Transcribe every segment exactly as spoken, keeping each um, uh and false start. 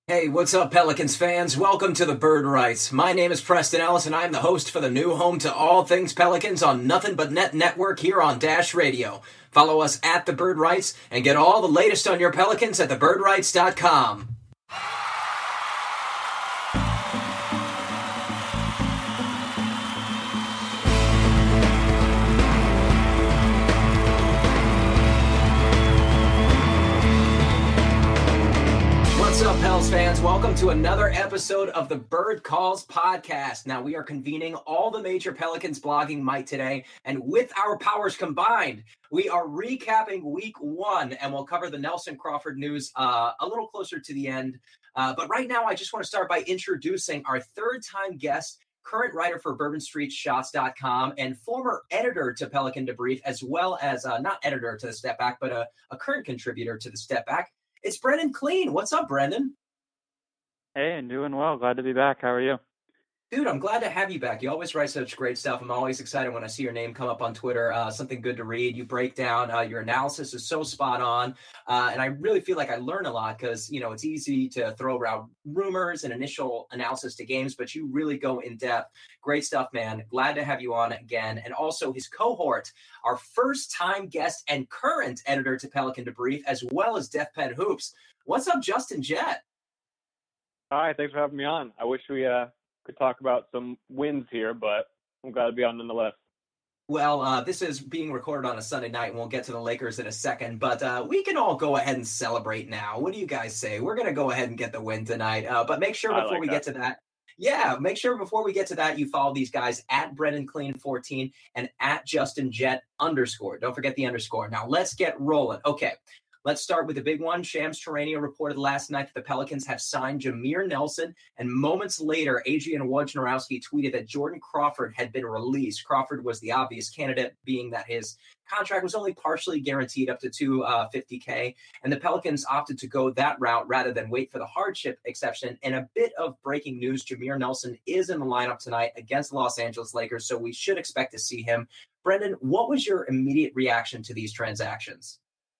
Hey, what's up, Pelicans fans? Welcome to the Bird Writes. My name is Preston Ellis, and I'm the host for the new home to all things Pelicans on Nothing But Net Network here on Dash Radio. Follow us at the Bird Writes and get all the latest on your Pelicans at the bird writes dot com. What's up, Pels fans? Welcome to another episode of the Bird Calls podcast. Now, we are convening all the major Pelicans blogging might today, and with our powers combined, we are recapping week one, and we'll cover the Nelson Crawford news uh, a little closer to the end. Uh, but right now, I just want to start by introducing our third-time guest, current writer for bourbon street shots dot com and former editor to Pelican Debrief, as well as uh, not editor to the Step Back, but a, a current contributor to the Step Back. It's Brendan Clean. What's up, Brendan? Hey, I'm doing well. Glad to be back. How are you? Dude, I'm glad to have you back. You always write such great stuff. I'm always excited when I see your name come up on Twitter. Uh, something good to read. You break down. Uh, your analysis is so spot on. Uh, and I really feel like I learn a lot because, you know, it's easy to throw around rumors and initial analysis to games, but you really go in depth. Great stuff, man. Glad to have you on again. And also his cohort, our first time guest and current editor to Pelican Debrief, as well as Def Pen Hoops. What's up, Justin Jett? Hi, thanks for having me on. I wish we uh, could talk about some wins here, but I'm glad to be on nonetheless. Well, uh, this is being recorded on a Sunday night, and we'll get to the Lakers in a second, but uh, we can all go ahead and celebrate now. What do you guys say? We're going to go ahead and get the win tonight, uh, but make sure before like we that. get to that, yeah, make sure before we get to that, you follow these guys at Brendan Clean fourteen and at Justin Jett underscore. Don't forget the underscore. Now, let's get rolling. Okay. Let's start with the big one. Shams Charania reported last night that the Pelicans have signed Jameer Nelson, and moments later, Adrian Wojnarowski tweeted that Jordan Crawford had been released. Crawford was the obvious candidate, being that his contract was only partially guaranteed up to two hundred fifty K, and the Pelicans opted to go that route rather than wait for the hardship exception. And a bit of breaking news, Jameer Nelson is in the lineup tonight against the Los Angeles Lakers, so we should expect to see him. Brendan, what was your immediate reaction to these transactions?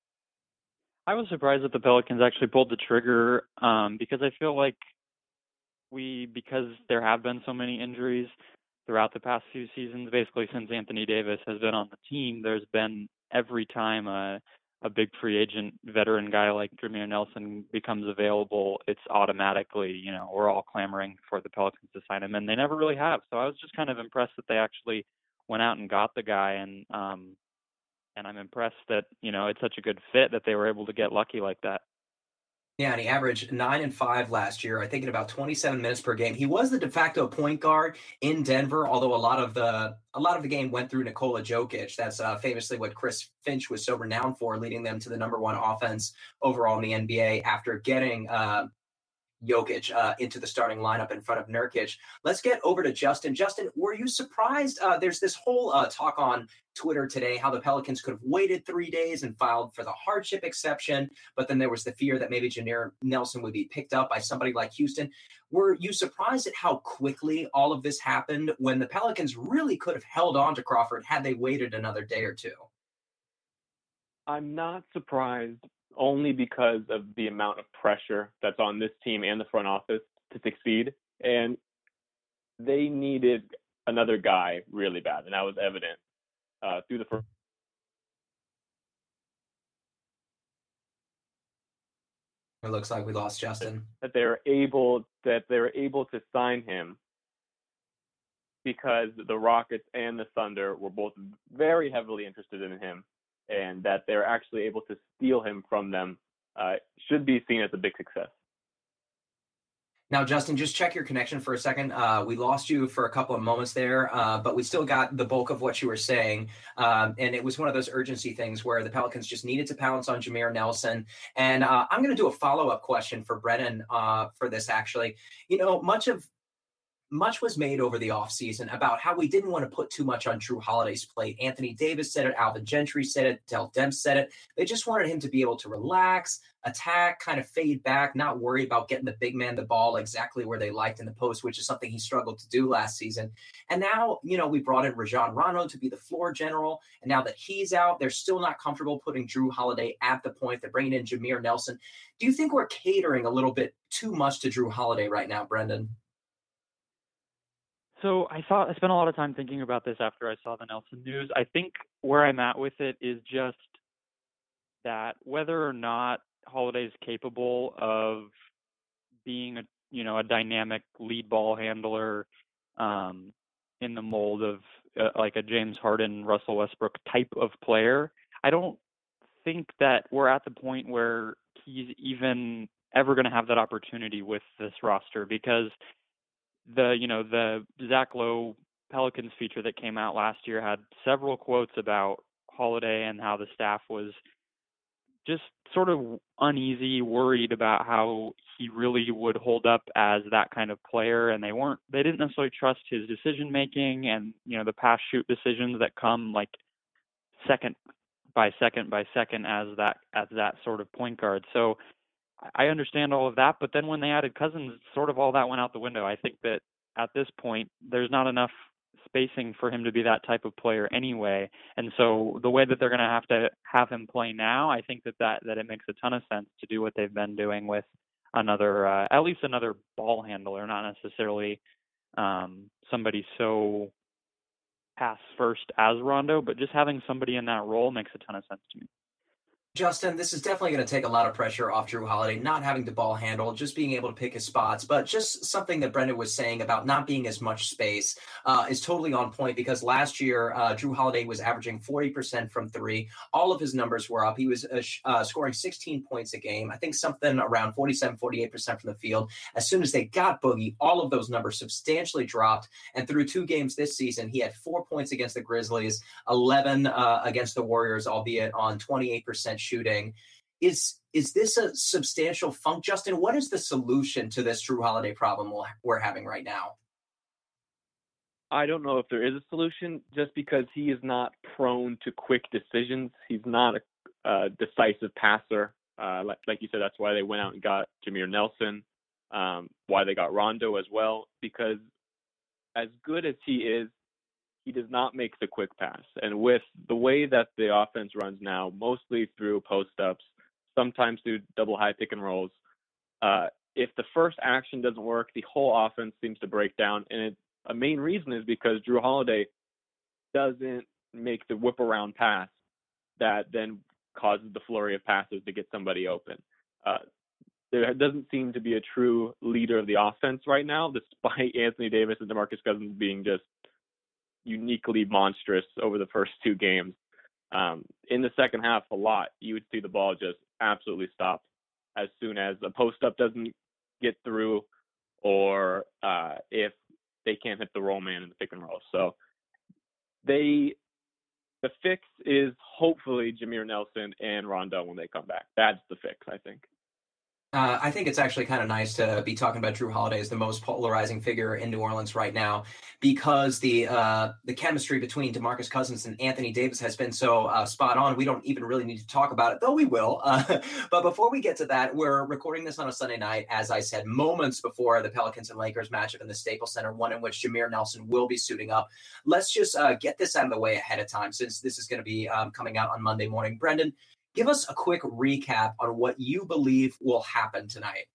I was surprised that the Pelicans actually pulled the trigger um, because I feel like we, because there have been so many injuries throughout the past few seasons, basically since Anthony Davis has been on the team, there's been every time a, a big free agent veteran guy like Jameer Nelson becomes available, it's automatically, you know, we're all clamoring for the Pelicans to sign him, and they never really have. So I was just kind of impressed that they actually went out and got the guy, and um, And I'm impressed that, you know, it's such a good fit that they were able to get lucky like that. Yeah, and he averaged nine and five last year, I think in about twenty-seven minutes per game. He was the de facto point guard in Denver, although a lot of the a lot of the game went through Nikola Jokic. That's uh, famously what Chris Finch was so renowned for, leading them to the number one offense overall in the N B A after getting uh, Jokic uh, into the starting lineup in front of Nurkic. Let's get over to Justin. Justin, were you surprised? Uh, there's this whole uh, talk on Twitter today how the Pelicans could have waited three days and filed for the hardship exception, but then there was the fear that maybe Jameer Nelson would be picked up by somebody like Houston. Were you surprised at how quickly all of this happened when the Pelicans really could have held on to Crawford had they waited another day or two? I'm not surprised, only because of the amount of pressure that's on this team and the front office to succeed. And they needed another guy really bad, and that was evident uh, through the first. It looks like we lost Justin. That they're able that they're able to sign him because the Rockets and the Thunder were both very heavily interested in him, and that they're actually able to steal him from them uh, should be seen as a big success. Now, Justin, just check your connection for a second. Uh, we lost you for a couple of moments there, uh, but we still got the bulk of what you were saying. Um, and it was one of those urgency things where the Pelicans just needed to pounce on Jameer Nelson. And uh, I'm going to do a follow-up question for Brennan uh, for this, actually. You know, much of much was made over the offseason about how we didn't want to put too much on Jrue Holiday's plate. Anthony Davis said it, Alvin Gentry said it, Dell Demps said it. They just wanted him to be able to relax, attack, kind of fade back, not worry about getting the big man the ball exactly where they liked in the post, which is something he struggled to do last season. And now, you know, we brought in Rajon Rondo to be the floor general. And now that he's out, they're still not comfortable putting Jrue Holiday at the point. They're bringing in Jameer Nelson. Do you think we're catering a little bit too much to Jrue Holiday right now, Brendan? So I thought I spent a lot of time thinking about this after I saw the Nelson news. I think where I'm at with it is just that whether or not Holiday's capable of being a you know a dynamic lead ball handler um, in the mold of uh, like a James Harden, Russell Westbrook type of player, I don't think that we're at the point where he's even ever going to have that opportunity with this roster, because the you know the Zach Lowe Pelicans feature that came out last year had several quotes about Holiday and how the staff was just sort of uneasy, worried about how he really would hold up as that kind of player. And they weren't, they didn't necessarily trust his decision making and, you know, the pass shoot decisions that come like second by second by second as that, as that sort of point guard. So I understand all of that, but then when they added Cousins, sort of all that went out the window. I think that at this point, there's not enough spacing for him to be that type of player anyway. And so the way that they're going to have to have him play now, I think that, that that it makes a ton of sense to do what they've been doing with another, uh, at least another ball handler, not necessarily um, somebody so pass first as Rondo, but just having somebody in that role makes a ton of sense to me. Justin, this is definitely going to take a lot of pressure off Jrue Holiday, not having to ball handle, just being able to pick his spots. But just something that Brendan was saying about not being as much space uh, is totally on point, because last year, uh, Jrue Holiday was averaging forty percent from three. All of his numbers were up. He was uh, uh, scoring sixteen points a game. I think something around forty-seven, forty-eight percent from the field. As soon as they got Boogie, all of those numbers substantially dropped. And through two games this season, he had four points against the Grizzlies, eleven uh, against the Warriors, albeit on twenty-eight percent shooting. Is is this a substantial funk, Justin? What is the solution to this Jrue Holiday problem we're having right now? I don't know if there is a solution, just because he is not prone to quick decisions. He's not a uh, decisive passer. Uh, like, like you said, that's why they went out and got Jameer Nelson, um, why they got Rondo as well, because as good as he is, he does not make the quick pass. And with the way that the offense runs now, mostly through post-ups, sometimes through double high pick and rolls, uh, if the first action doesn't work, the whole offense seems to break down. And it, a main reason is because Jrue Holiday doesn't make the whip around pass that then causes the flurry of passes to get somebody open. Uh, there doesn't seem to be a true leader of the offense right now, despite Anthony Davis and DeMarcus Cousins being just uniquely monstrous over the first two games. Um, in the second half, a lot, you would see the ball just absolutely stop as soon as a post-up doesn't get through, or uh, if they can't hit the roll man in the pick and roll. So they, the fix is hopefully Jameer Nelson and Rondo when they come back. That's the fix, I think. Uh, I think it's actually kind of nice to be talking about Jrue Holiday as the most polarizing figure in New Orleans right now, because the uh, the chemistry between DeMarcus Cousins and Anthony Davis has been so uh, spot on. We don't even really need to talk about it, though we will. Uh, but before we get to that, we're recording this on a Sunday night, as I said, moments before the Pelicans and Lakers matchup in the Staples Center, one in which Jameer Nelson will be suiting up. Let's just uh, get this out of the way ahead of time, since this is going to be um, coming out on Monday morning. Brendan, give us a quick recap on what you believe will happen tonight.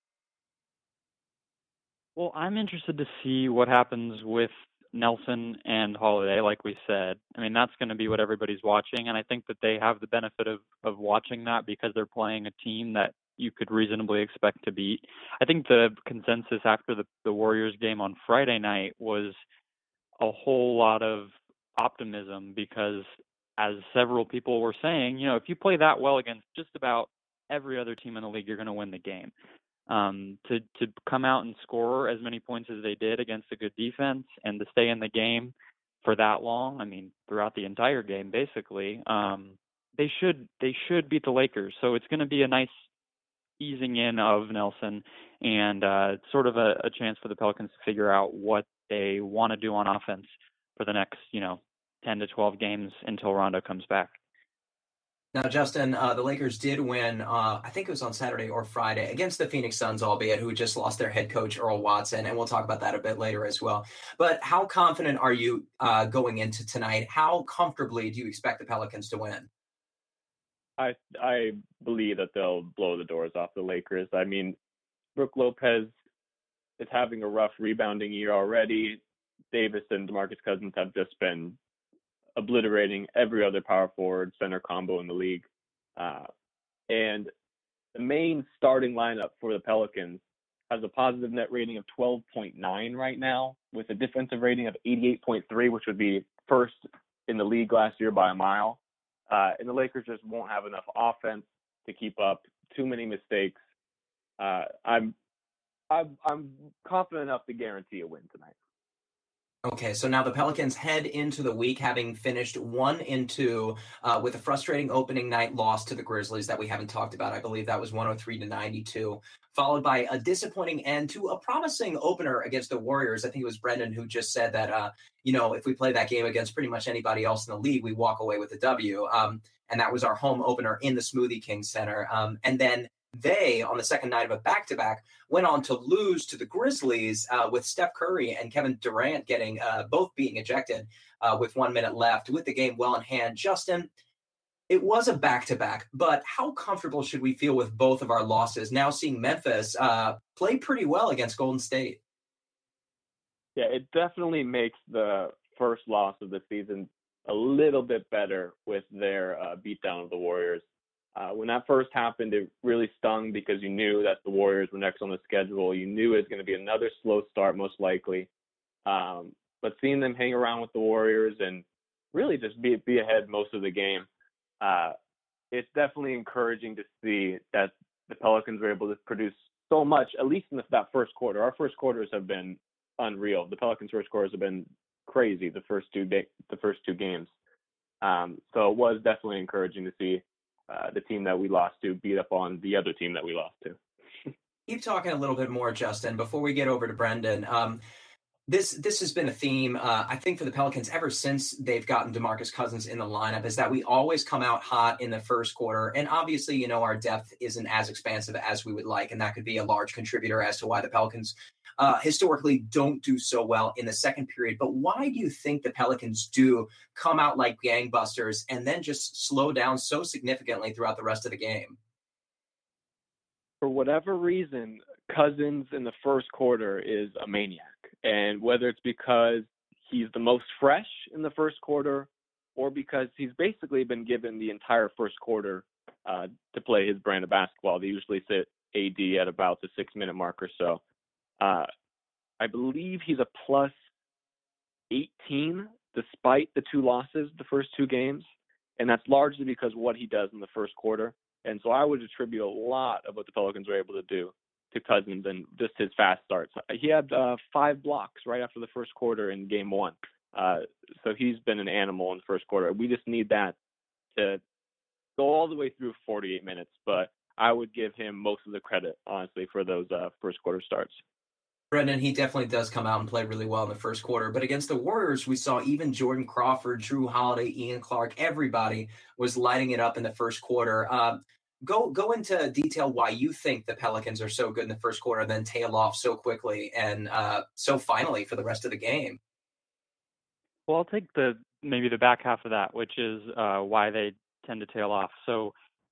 Well, I'm interested to see what happens with Nelson and Holiday, like we said. I mean, that's going to be what everybody's watching, and I think that they have the benefit of, of watching that because they're playing a team that you could reasonably expect to beat. I think the consensus after the, the Warriors game on Friday night was a whole lot of optimism, because as several people were saying, you know, if you play that well against just about every other team in the league, you're going to win the game. Um, to to come out and score as many points as they did against a good defense, and to stay in the game for that long, I mean, throughout the entire game, basically, um, they should they should beat the Lakers. So it's going to be a nice easing in of Nelson and uh, it's sort of a, a chance for the Pelicans to figure out what they want to do on offense for the next, you know, ten to twelve games until Rondo comes back. Now, Justin, uh, the Lakers did win, uh, I think it was on Saturday or Friday, against the Phoenix Suns, albeit, who just lost their head coach, Earl Watson, and we'll talk about that a bit later as well. But how confident are you uh, going into tonight? How comfortably do you expect the Pelicans to win? I I believe that they'll blow the doors off the Lakers. I mean, Brook Lopez is having a rough rebounding year already. Davis and DeMarcus Cousins have just been obliterating every other power forward center combo in the league. Uh, and the main starting lineup for the Pelicans has a positive net rating of twelve point nine right now, with a defensive rating of eighty-eight point three, which would be first in the league last year by a mile. Uh, and the Lakers just won't have enough offense to keep up. Too many mistakes. Uh, I'm, I'm I'm confident enough to guarantee a win tonight. Okay, so now the Pelicans head into the week having finished one and two uh, with a frustrating opening night loss to the Grizzlies that we haven't talked about. I believe that was one oh three to ninety-two, followed by a disappointing end to a promising opener against the Warriors. I think it was Brendan who just said that, uh, you know, if we play that game against pretty much anybody else in the league, we walk away with a W. Um, and that was our home opener in the Smoothie King Center. Um, and then they, on the second night of a back-to-back, went on to lose to the Grizzlies uh, with Steph Curry and Kevin Durant getting uh, both being ejected uh, with one minute left with the game well in hand. Justin, it was a back-to-back, but how comfortable should we feel with both of our losses now seeing Memphis uh, play pretty well against Golden State? Yeah, it definitely makes the first loss of the season a little bit better with their uh, beatdown of the Warriors. Uh, when that first happened, it really stung because you knew that the Warriors were next on the schedule. You knew it was going to be another slow start, most likely. Um, but seeing them hang around with the Warriors and really just be be ahead most of the game, uh, it's definitely encouraging to see that the Pelicans were able to produce so much, at least in the, that first quarter. Our first quarters have been unreal. The Pelicans' first quarters have been crazy. The first two day, the first two games. Um, so it was definitely encouraging to see Uh, the team that we lost to beat up on the other team that we lost to. Keep talking a little bit more, Justin, before we get over to Brendan. Um, this this has been a theme, uh, I think, for the Pelicans ever since they've gotten DeMarcus Cousins in the lineup, is that we always come out hot in the first quarter. And obviously, you know, our depth isn't as expansive as we would like, and that could be a large contributor as to why the Pelicans uh, historically don't do so well in the second period. But why do you think the Pelicans do come out like gangbusters and then just slow down so significantly throughout the rest of the game? For whatever reason, Cousins in the first quarter is a maniac. And whether it's because he's the most fresh in the first quarter or because he's basically been given the entire first quarter uh, to play his brand of basketball. They usually sit A D at about the six-minute mark or so. Uh, I believe he's a plus eighteen despite the two losses the first two games, and that's largely because of what he does in the first quarter. And so I would attribute a lot of what the Pelicans were able to do to Cousins and just his fast starts. He had uh, five blocks right after the first quarter in game one. Uh, so he's been an animal in the first quarter. We just need that to go all the way through forty-eight minutes. But I would give him most of the credit, honestly, for those uh, first quarter starts. Brendan, he definitely does come out and play really well in the first quarter. But against the Warriors, we saw even Jordan Crawford, Drew Holiday, Ian Clark, everybody was lighting it up in the first quarter. Uh, go go into detail why you think the Pelicans are so good in the first quarter and then tail off so quickly and uh, so finally for the rest of the game. Well, I'll take the maybe the back half of that, which is uh, why they tend to tail off. So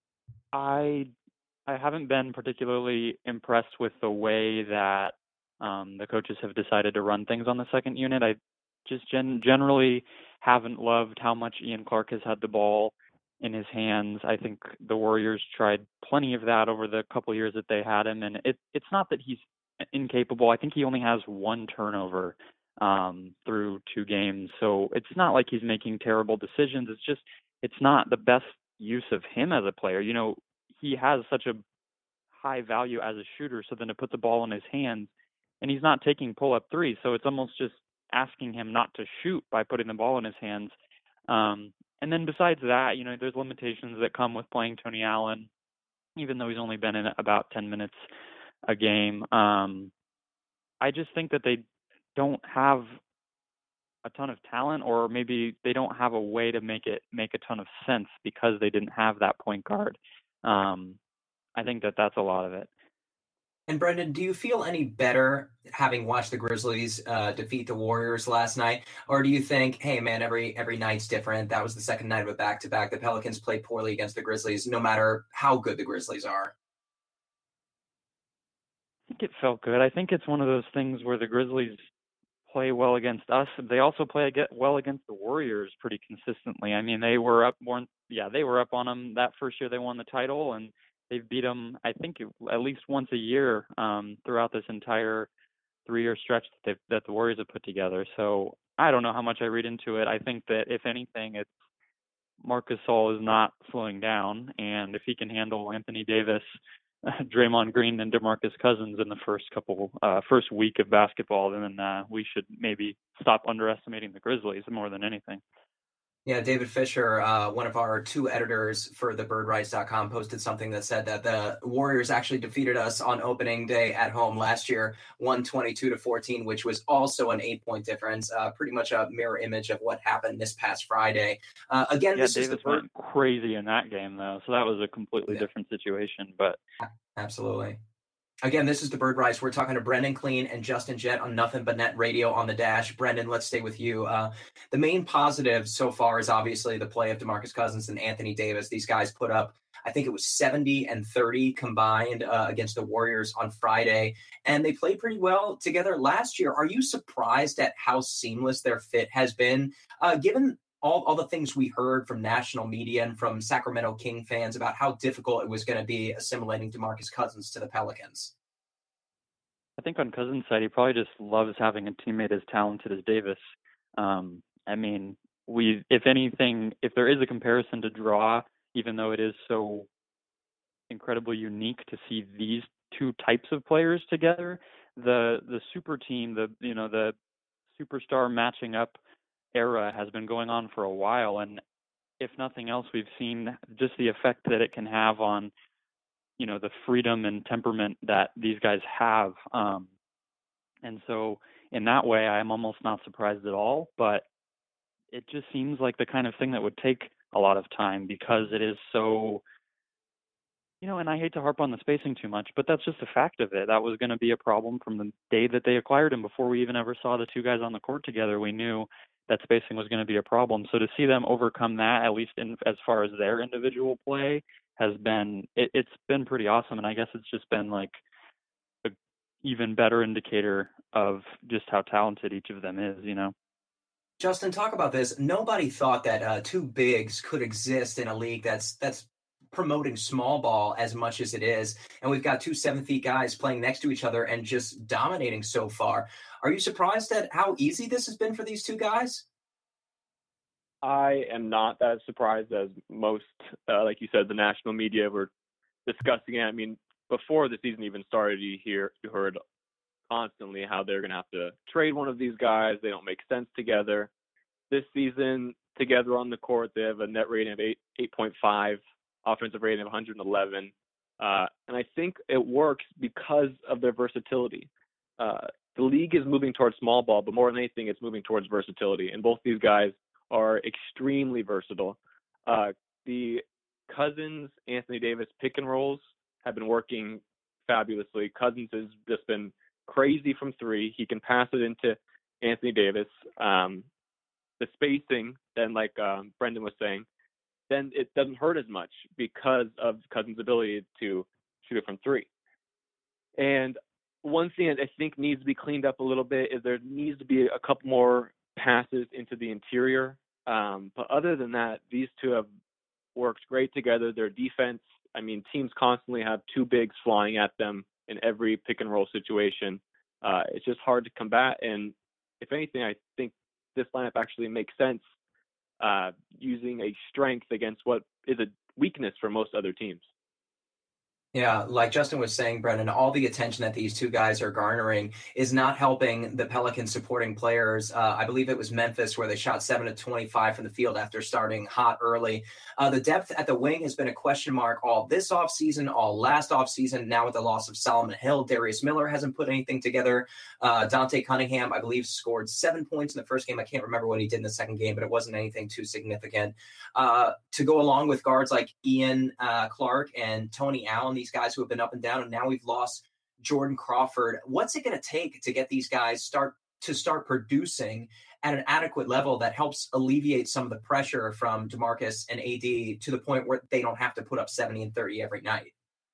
I I haven't been particularly impressed with the way that um, the coaches have decided to run things on the second unit. I just gen- generally haven't loved how much Ian Clark has had the ball in his hands. I think the Warriors tried plenty of that over the couple of years that they had him, and it, it's not that he's incapable. I think he only has one turnover um, through two games, so it's not like he's making terrible decisions. It's just it's not the best use of him as a player. You know, he has such a high value as a shooter, so then to put the ball in his hands, and he's not taking pull-up threes, so it's almost just asking him not to shoot by putting the ball in his hands. Um, and then besides that, you know, there's limitations that come with playing Tony Allen, even though he's only been in about ten minutes a game. Um, I just think that they don't have a ton of talent, or maybe they don't have a way to make it make a ton of sense because they didn't have that point guard. Um, I think that that's a lot of it. And Brendan, do you feel any better having watched the Grizzlies uh, defeat the Warriors last night, or do you think, hey man, every every night's different? That was the second night of a back to back. The Pelicans played poorly against the Grizzlies, no matter how good the Grizzlies are. I think it felt good. I think it's one of those things where the Grizzlies play well against us. They also play well against the Warriors pretty consistently. I mean, they were up more. Yeah, they were up on them that first year they won the title, and they've beat them, I think, at least once a year um, throughout this entire three-year stretch that, they've, that the Warriors have put together. So I don't know how much I read into it. I think that if anything, it's Marc Gasol is not slowing down, and if he can handle Anthony Davis, Draymond Green, and DeMarcus Cousins in the first couple, uh, first week of basketball, then uh, we should maybe stop underestimating the Grizzlies more than anything. Yeah, David Fisher, uh, one of our two editors for the bird rights dot com, posted something that said that the Warriors actually defeated us on opening day at home last year, one twenty-two to fourteen, which was also an eight-point difference, uh, pretty much a mirror image of what happened this past Friday. Uh, again, yeah, this Davis is the bird- went crazy in that game, though, so that was a completely yeah. different situation. But Absolutely. Again, this is the Bird Rights. We're talking to Brendan Clean and Justin Jett on Nothing But Net Radio on the Dash. Brendan, let's stay with you. Uh, the main positive so far is obviously the play of DeMarcus Cousins and Anthony Davis. These guys put up, I think it was seventy and thirty combined uh, against the Warriors on Friday, and they played pretty well together last year. Are you surprised at how seamless their fit has been, uh, given all, all the things we heard from national media and from Sacramento King fans about how difficult it was going to be assimilating DeMarcus Cousins to the Pelicans? I think on Cousins' side, he probably just loves having a teammate as talented as Davis. Um, I mean, we, if anything, if there is a comparison to draw, even though it is so incredibly unique to see these two types of players together, the the super team, the you know the superstar matching up era has been going on for a while, and if nothing else, we've seen just the effect that it can have on, you know, the freedom and temperament that these guys have. Um, and so in that way, I'm almost not surprised at all, but it just seems like the kind of thing that would take a lot of time because it is so, you know, and I hate to harp on the spacing too much, but that's just a fact of it. That was going to be a problem from the day that they acquired him. Before we even ever saw the two guys on the court together, we knew that spacing was going to be a problem. So to see them overcome that, at least in as far as their individual play, has been, it, it's been pretty awesome. And I guess it's just been like a even better indicator of just how talented each of them is, you know? Justin, talk about this. Nobody thought that uh, two bigs could exist in a league that's that's promoting small ball as much as it is. And we've got two seven feet guys playing next to each other and just dominating so far. Are you surprised at how easy this has been for these two guys? I am not that surprised as most, uh, like you said, the national media were discussing it. I mean, before the season even started, you hear, you heard constantly how they're going to have to trade one of these guys. They don't make sense together. This season, together on the court, they have a net rating of eight, eight point five, offensive rating of one hundred eleven. Uh, and I think it works because of their versatility. Uh, the league is moving towards small ball, but more than anything, it's moving towards versatility. And both these guys are extremely versatile. Uh, the Cousins, Anthony Davis pick and rolls have been working fabulously. Cousins has just been crazy from three. He can pass it into Anthony Davis. Um, the spacing, then like um, Brendan was saying, then it doesn't hurt as much because of Cousins' ability to shoot it from three. And one thing that I think needs to be cleaned up a little bit is there needs to be a couple more passes into the interior. Um, but other than that, these two have worked great together. Their defense, I mean, teams constantly have two bigs flying at them in every pick and roll situation. Uh, it's just hard to combat. And if anything, I think this lineup actually makes sense, uh, using a strength against what is a weakness for most other teams. Yeah, like Justin was saying, Brendan, all the attention that these two guys are garnering is not helping the Pelicans supporting players. Uh, I believe it was Memphis where they shot seven to twenty-five from the field after starting hot early. Uh, the depth at the wing has been a question mark all this offseason, all last offseason. Now with the loss of Solomon Hill, Darius Miller hasn't put anything together. Uh, Dante Cunningham, I believe, scored seven points in the first game. I can't remember what he did in the second game, but it wasn't anything too significant. Uh, to go along with guards like Ian uh, Clark and Tony Allen, these guys who have been up and down, and now we've lost Jordan Crawford. What's it going to take to get these guys start to start producing at an adequate level that helps alleviate some of the pressure from DeMarcus and A D to the point where they don't have to put up seventy and thirty every night?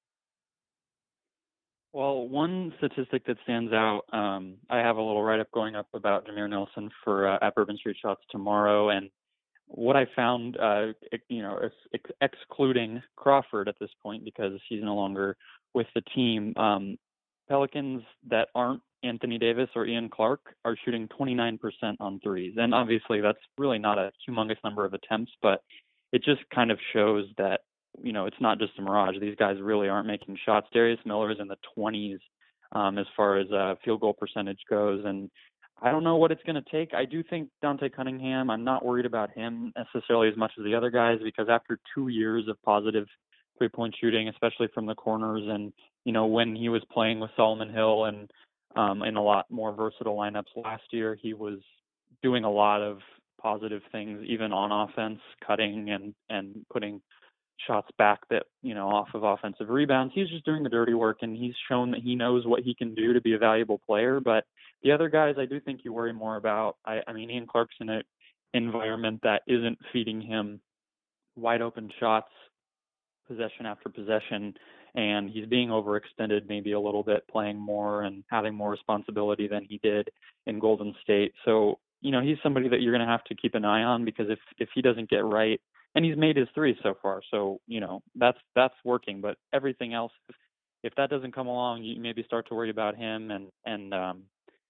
Well, one statistic that stands out, um, I have a little write-up going up about Jameer Nelson for uh, at Bourbon Street Shots tomorrow, and what I found, uh, you know, ex- excluding Crawford at this point because he's no longer with the team, um, Pelicans that aren't Anthony Davis or Ian Clark are shooting twenty-nine percent on threes. And obviously that's really not a humongous number of attempts, but it just kind of shows that, you know, it's not just a mirage. These guys really aren't making shots. Darius Miller is in the twenties um, as far as uh, field goal percentage goes. And I don't know what it's going to take. I do think Dante Cunningham, I'm not worried about him necessarily as much as the other guys because after two years of positive three-point shooting, especially from the corners, and, you know, when he was playing with Solomon Hill and um, in a lot more versatile lineups last year, he was doing a lot of positive things, even on offense, cutting and, and putting shots back that, you know, off of offensive rebounds. He's just doing the dirty work, and he's shown that he knows what he can do to be a valuable player. But the other guys, I do think you worry more about. I, I mean, Ian Clark's in an environment that isn't feeding him wide open shots, possession after possession, and he's being overextended maybe a little bit, playing more and having more responsibility than he did in Golden State. So, you know, he's somebody that you're going to have to keep an eye on because if if he doesn't get right, and he's made his three so far, so, you know, that's that's working. But everything else, if, if that doesn't come along, you maybe start to worry about him. And, and um,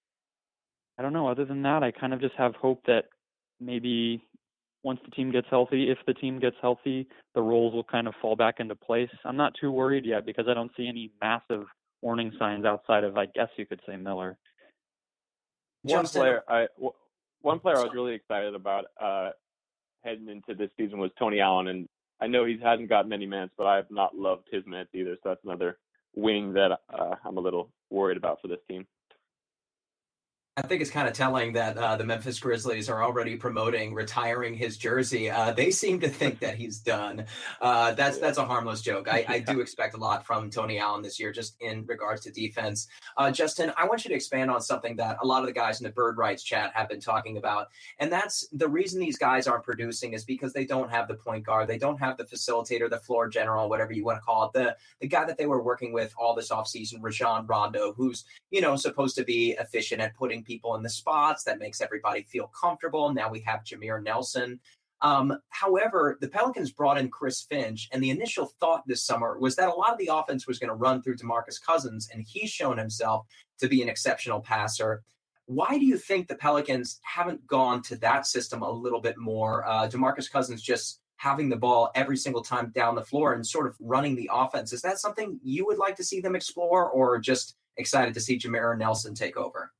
I don't know. Other than that, I kind of just have hope that maybe once the team gets healthy, if the team gets healthy, the roles will kind of fall back into place. I'm not too worried yet because I don't see any massive warning signs outside of, I guess you could say, Miller. One player I one player I was really excited about uh, heading into this season was Tony Allen, and I know he hasn't got many minutes, but I have not loved his minutes either. So that's another wing that uh, I'm a little worried about for this team. I think it's kind of telling that uh, the Memphis Grizzlies are already promoting retiring his jersey. Uh, they seem to think that he's done. Uh, that's that's a harmless joke. I, I do expect a lot from Tony Allen this year, just in regards to defense. Uh, Justin, I want you to expand on something that a lot of the guys in the Bird Rights chat have been talking about, and that's the reason these guys aren't producing is because they don't have the point guard, they don't have the facilitator, the floor general, whatever you want to call it, the the guy that they were working with all this offseason, Rajon Rondo, who's you know supposed to be efficient at putting people in the spots that makes everybody feel comfortable. Now we have Jameer Nelson. Um, however, the Pelicans brought in Chris Finch, and the initial thought this summer was that a lot of the offense was going to run through DeMarcus Cousins, and he's shown himself to be an exceptional passer. Why do you think the Pelicans haven't gone to that system a little bit more? Uh, DeMarcus Cousins just having the ball every single time down the floor and sort of running the offense. Is that something you would like to see them explore, or just excited to see Jameer Nelson take over?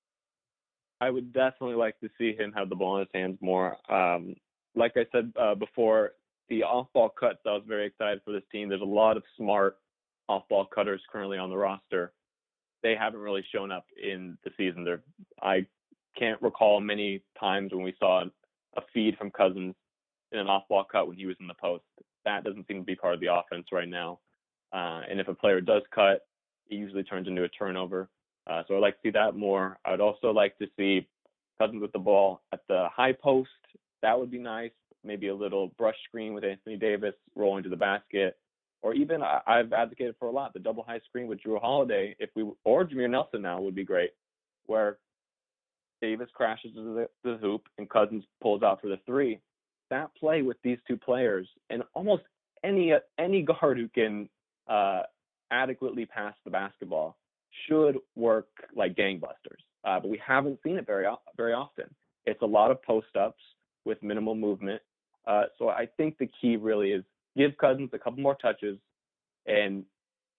I would definitely like to see him have the ball in his hands more. Um, like I said uh, before, the off-ball cuts, I was very excited for this team. There's a lot of smart off-ball cutters currently on the roster. They haven't really shown up in the season. They're, I can't recall many times when we saw a feed from Cousins in an off-ball cut when he was in the post. That doesn't seem to be part of the offense right now. Uh, and if a player does cut, it usually turns into a turnover. Uh, so I'd like to see that more. I'd also like to see Cousins with the ball at the high post. That would be nice. Maybe a little brush screen with Anthony Davis rolling to the basket. Or even, I, I've advocated for a lot, the double high screen with Jrue Holiday, if we or Jameer Nelson now would be great, where Davis crashes to the, the hoop and Cousins pulls out for the three. That play with these two players and almost any any guard who can uh, adequately pass the basketball should work like gangbusters, uh, but we haven't seen it very very often. It's a lot of post-ups with minimal movement. Uh, so I think the key really is give Cousins a couple more touches and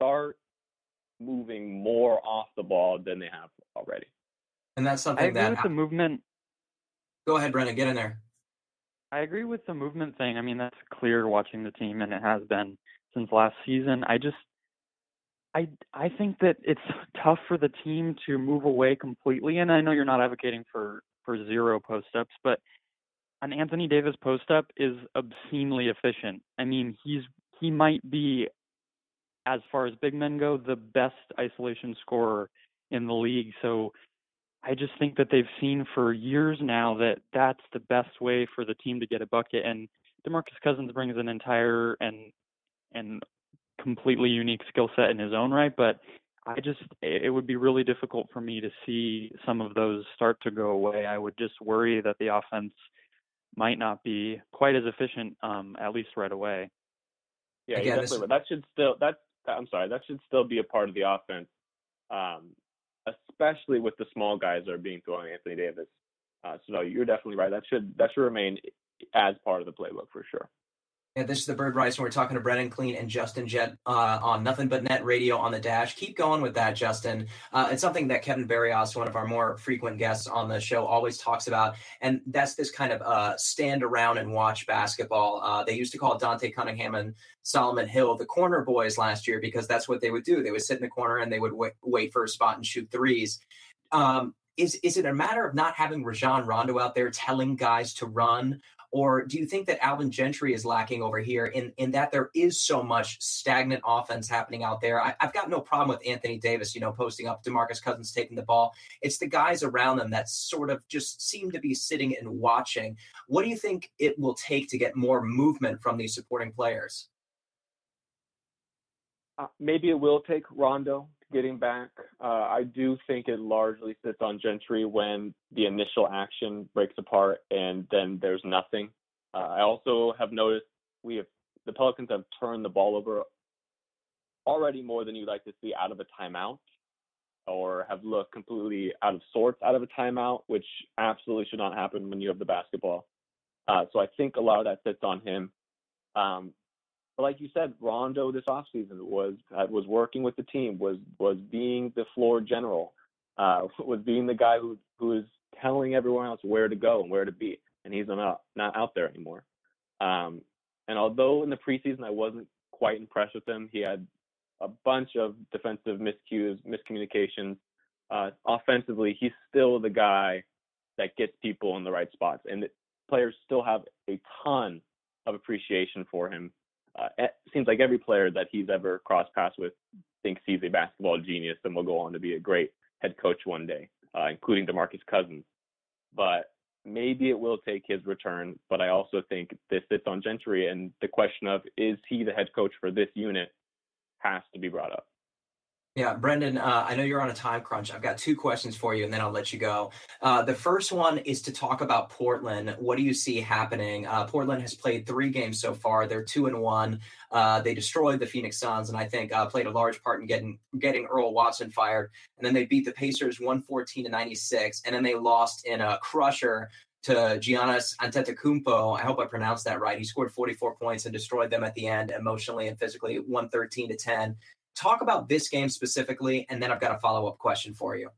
start moving more off the ball than they have already. And that's something I agree that with ha- the movement. Go ahead, Brendan, get in there. I agree with the movement thing. I mean, that's clear watching the team, and it has been since last season. I just, I, I think that it's tough for the team to move away completely. And I know you're not advocating for for zero post ups, but an Anthony Davis post up is obscenely efficient. I mean, he's he might be, as far as big men go, the best isolation scorer in the league. So I just think that they've seen for years now that that's the best way for the team to get a bucket. And DeMarcus Cousins brings an entire and and completely unique skill set in his own right. But I just, it would be really difficult for me to see some of those start to go away. I would just worry that the offense might not be quite as efficient, um, at least right away. Yeah, Again, definitely. this... That should still, that, I'm sorry, that should still be a part of the offense. Um, especially with the small guys that are being thrown at Anthony Davis. Uh, so no, you're definitely right. That should that should remain as part of the playbook for sure. Yeah, this is the Bird Rice, and we're talking to Brendan Clean and Justin Jett uh, on Nothing But Net Radio on the Dash. Keep going with that, Justin. Uh, it's something that Kevin Barrios, one of our more frequent guests on the show, always talks about, and that's this kind of uh, stand around and watch basketball. Uh, they used to call Dante Cunningham and Solomon Hill the corner boys last year because that's what they would do. They would sit in the corner and they would wait, wait for a spot and shoot threes. Um, is is it a matter of not having Rajon Rondo out there telling guys to run? Or do you think that Alvin Gentry is lacking over here in, in that there is so much stagnant offense happening out there? I, I've got no problem with Anthony Davis, you know, posting up, DeMarcus Cousins taking the ball. It's the guys around them that sort of just seem to be sitting and watching. What do you think it will take to get more movement from these supporting players? Uh, maybe it will take Rondo getting back. Uh, I do think it largely sits on Gentry when the initial action breaks apart and then there's nothing. Uh, I also have noticed we have the Pelicans have turned the ball over already more than you'd like to see out of a timeout, or have looked completely out of sorts out of a timeout, which absolutely should not happen when you have the basketball. Uh, so I think a lot of that sits on him. Um, But like you said, Rondo this offseason was was working with the team, was was being the floor general, uh, was being the guy who who is telling everyone else where to go and where to be, and he's not not out there anymore. Um, and although in the preseason I wasn't quite impressed with him, he had a bunch of defensive miscues, miscommunications. Uh, offensively, he's still the guy that gets people in the right spots, and the players still have a ton of appreciation for him. Uh, it seems like every player that he's ever crossed paths with thinks he's a basketball genius and will go on to be a great head coach one day, uh, including DeMarcus Cousins. But maybe it will take his return. But I also think this sits on Gentry, and the question of is he the head coach for this unit has to be brought up. Yeah, Brendan, uh, I know you're on a time crunch. I've got two questions for you, and then I'll let you go. Uh, the first one is to talk about Portland. What do you see happening? Uh, Portland has played three games so far. They're two and one. Uh, they destroyed the Phoenix Suns, and I think uh, played a large part in getting getting Earl Watson fired. And then they beat the Pacers one fourteen to ninety-six, and then they lost in a crusher to Giannis Antetokounmpo. I hope I pronounced that right. He scored forty-four points and destroyed them at the end, emotionally and physically, one thirteen to ten. Talk about this game specifically, and then I've got a follow-up question for you.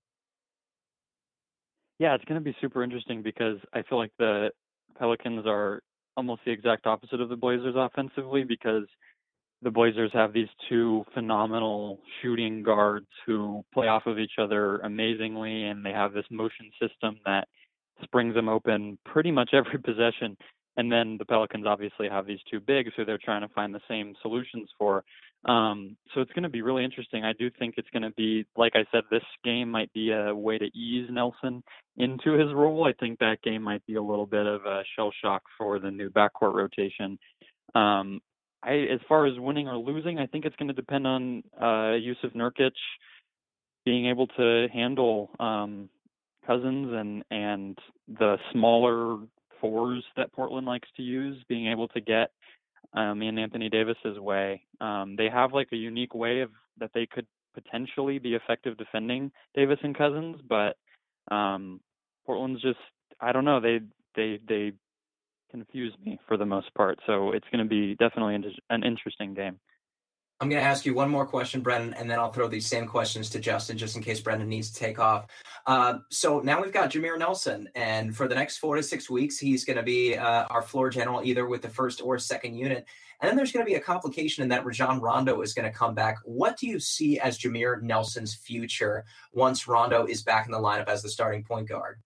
Yeah, it's going to be super interesting because I feel like the Pelicans are almost the exact opposite of the Blazers offensively, because the Blazers have these two phenomenal shooting guards who play off of each other amazingly, and they have this motion system that springs them open pretty much every possession. And then the Pelicans obviously have these two bigs who they're trying to find the same solutions for. Um, so it's going to be really interesting. I do think it's going to be, like I said, this game might be a way to ease Nelson into his role. I think that game might be a little bit of a shell shock for the new backcourt rotation. Um, I, as far as winning or losing, I think it's going to depend on uh, Jusuf Nurkic being able to handle um, Cousins and, and the smaller fours that Portland likes to use, being able to get um, in Anthony Davis's way. Um, they have like a unique way of that they could potentially be effective defending Davis and Cousins, but um, Portland's just, I don't know, they they they confuse me for the most part. So it's going to be definitely an interesting game. I'm going to ask you one more question, Brendan, and then I'll throw these same questions to Justin just in case Brendan needs to take off. Uh, so now we've got Jameer Nelson, and for the next four to six weeks, he's going to be uh, our floor general either with the first or second unit. And then there's going to be a complication in that Rajon Rondo is going to come back. What do you see as Jameer Nelson's future once Rondo is back in the lineup as the starting point guard?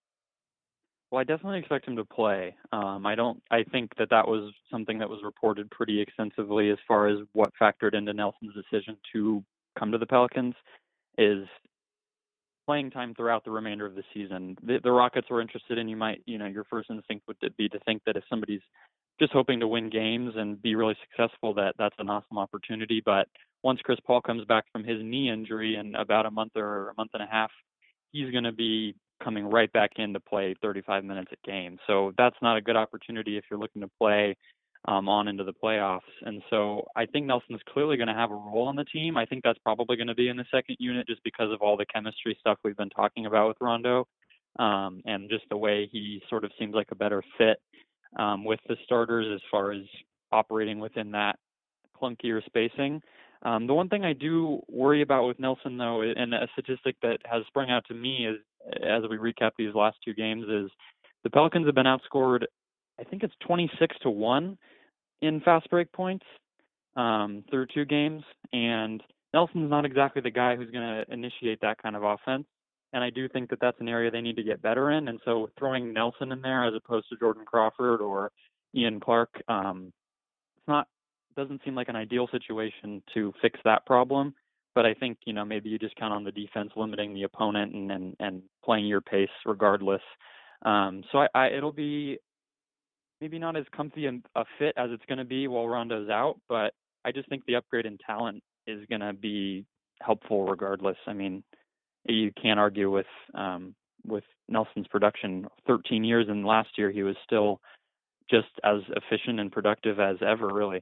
Well, I definitely expect him to play. Um, I don't. I think that that was something that was reported pretty extensively as far as what factored into Nelson's decision to come to the Pelicans is playing time throughout the remainder of the season. The, the Rockets were interested in. You might, you know, your first instinct would be to think that if somebody's just hoping to win games and be really successful, that that's an awesome opportunity. But once Chris Paul comes back from his knee injury in about a month or a month and a half, he's going to be coming right back in to play thirty-five minutes a game. So that's not a good opportunity if you're looking to play um, on into the playoffs. And so I think Nelson's clearly going to have a role on the team. I think that's probably going to be in the second unit just because of all the chemistry stuff we've been talking about with Rondo um, and just the way he sort of seems like a better fit um, with the starters as far as operating within that clunkier spacing. Um, the one thing I do worry about with Nelson, though, and a statistic that has sprung out to me is, as we recap these last two games, is the Pelicans have been outscored, I think it's twenty-six to one in fast break points um, through two games. And Nelson's not exactly the guy who's going to initiate that kind of offense. And I do think that that's an area they need to get better in. And so throwing Nelson in there as opposed to Jordan Crawford or Ian Clark, um, it's not, doesn't seem like an ideal situation to fix that problem. But I think, you know, maybe you just count on the defense limiting the opponent and and, and playing your pace regardless. Um, so I, I, it'll be maybe not as comfy a fit as it's going to be while Rondo's out, but I just think the upgrade in talent is going to be helpful regardless. I mean, you can't argue with um, with Nelson's production. thirteen years, and last year he was still just as efficient and productive as ever, really.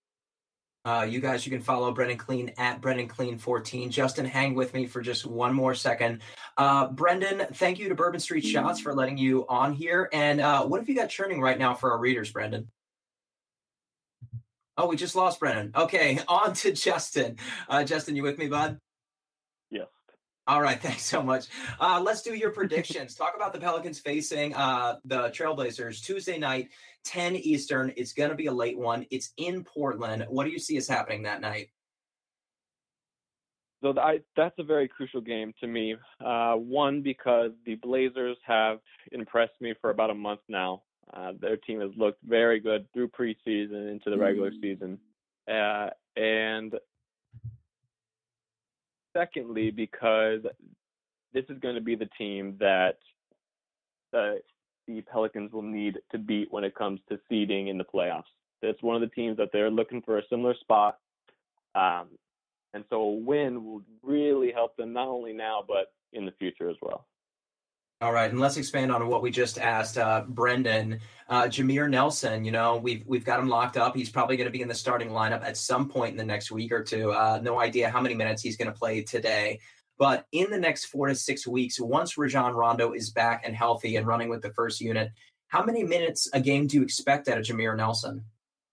Uh, you guys, you can follow Brendan Clean at Brendan Clean fourteen. Justin, hang with me for just one more second. Uh, Brendan, thank you to Bourbon Street Shots for letting you on here. And uh, what have you got churning right now for our readers, Brendan? Oh, we just lost Brendan. Okay, on to Justin. Uh, Justin, you with me, bud? Yes. All right, thanks so much. Uh, let's do your predictions. Talk about the Pelicans facing uh, the Trailblazers Tuesday night, ten Eastern. It's going to be a late one. It's in Portland. What do you see is happening that night? So I, that's a very crucial game to me. Uh, one, because the Blazers have impressed me for about a month now. Uh, their team has looked very good through preseason into the regular season. Uh, and secondly, because this is going to be the team that uh, the Pelicans will need to beat when it comes to seeding in the playoffs. It's one of the teams that they're looking for a similar spot. Um, and so a win will really help them not only now, but in the future as well. All right, and let's expand on what we just asked uh, Brendan. Uh, Jameer Nelson, you know, we've we've got him locked up. He's probably going to be in the starting lineup at some point in the next week or two. Uh, no idea how many minutes he's going to play today. But in the next four to six weeks, once Rajon Rondo is back and healthy and running with the first unit, how many minutes a game do you expect out of Jameer Nelson?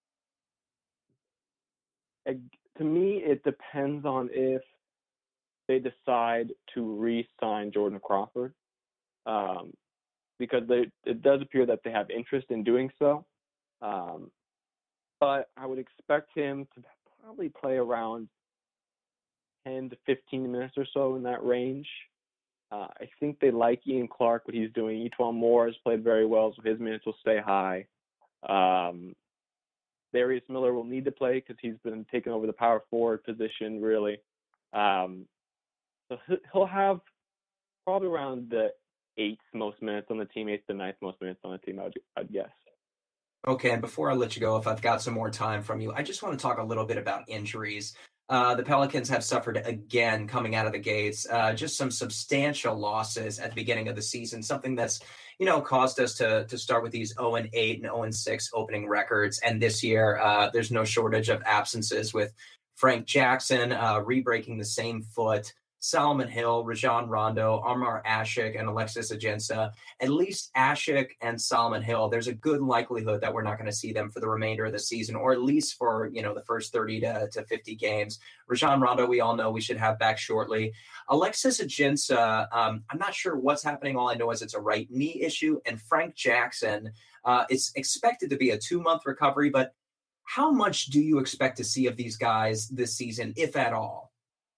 To me, it depends on if they decide to re-sign Jordan Crawford. Um, because they, it does appear that they have interest in doing so. Um, but I would expect him to probably play around ten to fifteen minutes or so in that range. Uh, I think they like Ian Clark, what he's doing. E'Twaun Moore has played very well, so his minutes will stay high. Um, Darius Miller will need to play because he's been taking over the power forward position, really. Um, so he'll have probably around the eighth most minutes on the team, eighth to ninth most minutes on the team, I'd, I'd guess. Okay, and before I let you go, if I've got some more time from you, I just want to talk a little bit about injuries. Uh, the Pelicans have suffered again coming out of the gates, uh, just some substantial losses at the beginning of the season, something that's, you know, caused us to to start with these oh and eight and oh and six opening records. And this year, uh, there's no shortage of absences with Frank Jackson uh, re-breaking the same foot. Solomon Hill, Rajon Rondo, Omar Ashik, and Alexis Ajinça, at least Ashik and Solomon Hill, there's a good likelihood that we're not going to see them for the remainder of the season, or at least for, you know, the first thirty to fifty games. Rajon Rondo, we all know we should have back shortly. Alexis Ajinça, um, I'm not sure what's happening. All I know is it's a right knee issue. And Frank Jackson, uh, it's expected to be a two-month recovery, but how much do you expect to see of these guys this season, if at all?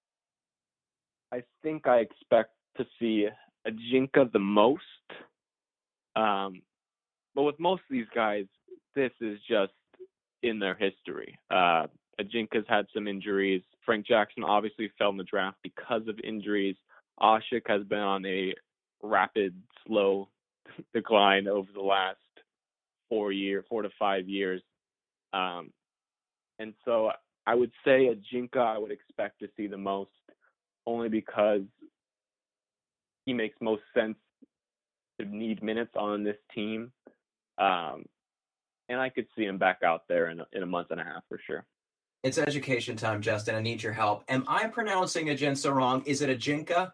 I think I expect to see Ajinça the most. Um, but with most of these guys, this is just in their history. Uh, Ajinca's had some injuries. Frank Jackson obviously fell in the draft because of injuries. Ashik has been on a rapid, slow decline over the last four year, four to five years. Um, and so I would say Ajinça I would expect to see the most, only because he makes most sense to need minutes on this team. Um, and I could see him back out there in a, in a month and a half for sure. It's education time, Justin. I need your help. Am I pronouncing Ajinça wrong? Is it Ajinça?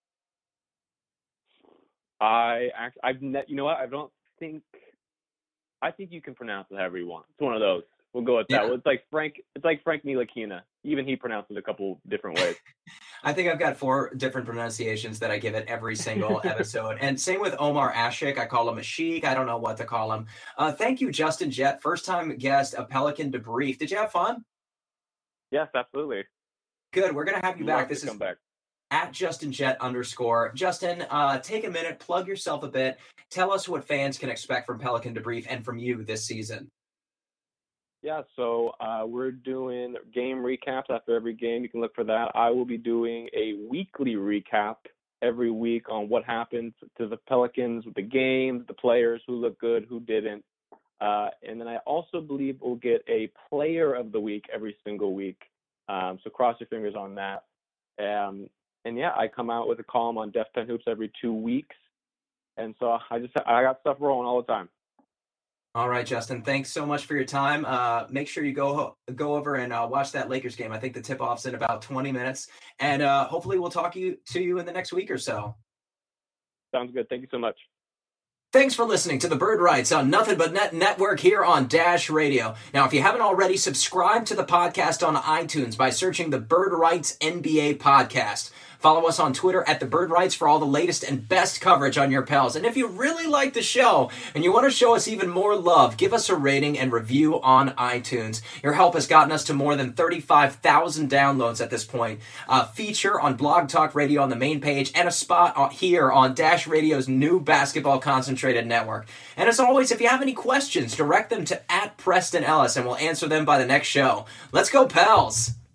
I act, I've ne- you know what? I don't think. I think you can pronounce it however you want. It's one of those. We'll go with that. Yeah. It's like Frank. It's like Frank Ntilikina. Even he pronounces it a couple different ways. I think I've got four different pronunciations that I give it every single episode. And same with Omar Ashik. I call him Ashik. I don't know what to call him. Uh, thank you, Justin Jett. First time guest of Pelican Debrief. Did you have fun? Yes, absolutely. Good. We're going to have you back. This is come back. At Justin Jett underscore. Justin, uh, take a minute, plug yourself a bit. Tell us what fans can expect from Pelican Debrief and from you this season. Yeah, so uh, we're doing game recaps after every game. You can look for that. I will be doing a weekly recap every week on what happened to the Pelicans with the games, the players, who looked good, who didn't. Uh, and then I also believe we'll get a player of the week every single week. Um, so cross your fingers on that. Um, and yeah, I come out with a column on Def ten Hoops every two weeks. And so I just, I got stuff rolling all the time. All right, Justin, thanks so much for your time. Uh, make sure you go go over and uh, watch that Lakers game. I think the tip-off's in about twenty minutes. And uh, hopefully we'll talk you, to you in the next week or so. Sounds good. Thank you so much. Thanks for listening to the Bird Writes on Nothing But Net Network here on Dash Radio. Now, if you haven't already, subscribe to the podcast on iTunes by searching the Bird Writes N B A podcast. Follow us on Twitter at The Bird Writes for all the latest and best coverage on your Pels. And if you really like the show and you want to show us even more love, give us a rating and review on iTunes. Your help has gotten us to more than thirty-five thousand downloads at this point. A feature on Blog Talk Radio on the main page and a spot here on Dash Radio's new basketball concentrated network. And as always, if you have any questions, direct them to at Preston Ellis and we'll answer them by the next show. Let's go, Pels!